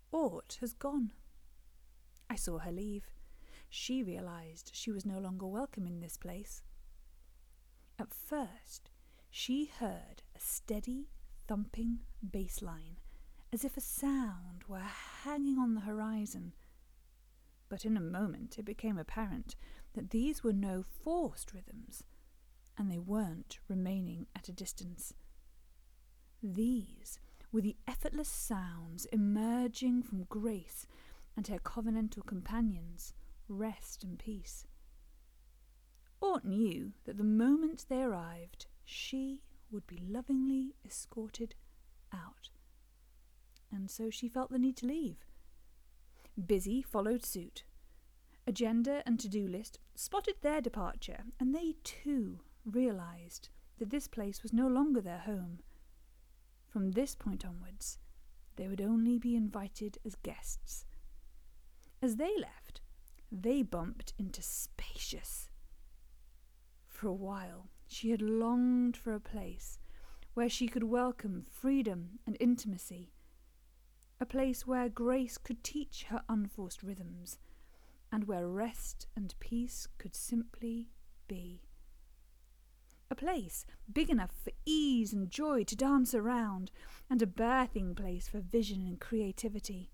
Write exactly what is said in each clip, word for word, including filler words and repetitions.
Aught has gone. I saw her leave. She realised she was no longer welcome in this place. At first, she heard a steady, thumping bass line, as if a sound were hanging on the horizon. But in a moment it became apparent that these were no forced rhythms, and they weren't remaining at a distance. These were the effortless sounds emerging from Grace and her covenantal companions, Rest and Peace. Aught knew that the moment they arrived, she would be lovingly escorted out, and so she felt the need to leave. Busy followed suit. Agenda and to-do list spotted their departure, and they too realised that this place was no longer their home. From this point onwards, they would only be invited as guests. As they left, they bumped into Spacious. For a while, she had longed for a place where she could welcome freedom and intimacy, a place where Grace could teach her unforced rhythms, and where rest and peace could simply be. A place big enough for ease and joy to dance around, and a birthing place for vision and creativity.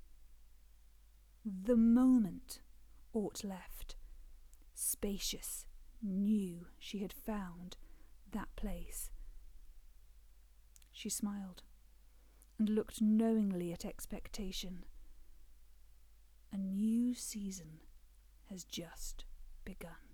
The moment Aught left, Spacious knew she had found that place. She smiled and looked knowingly at Expectation. A new season has just begun.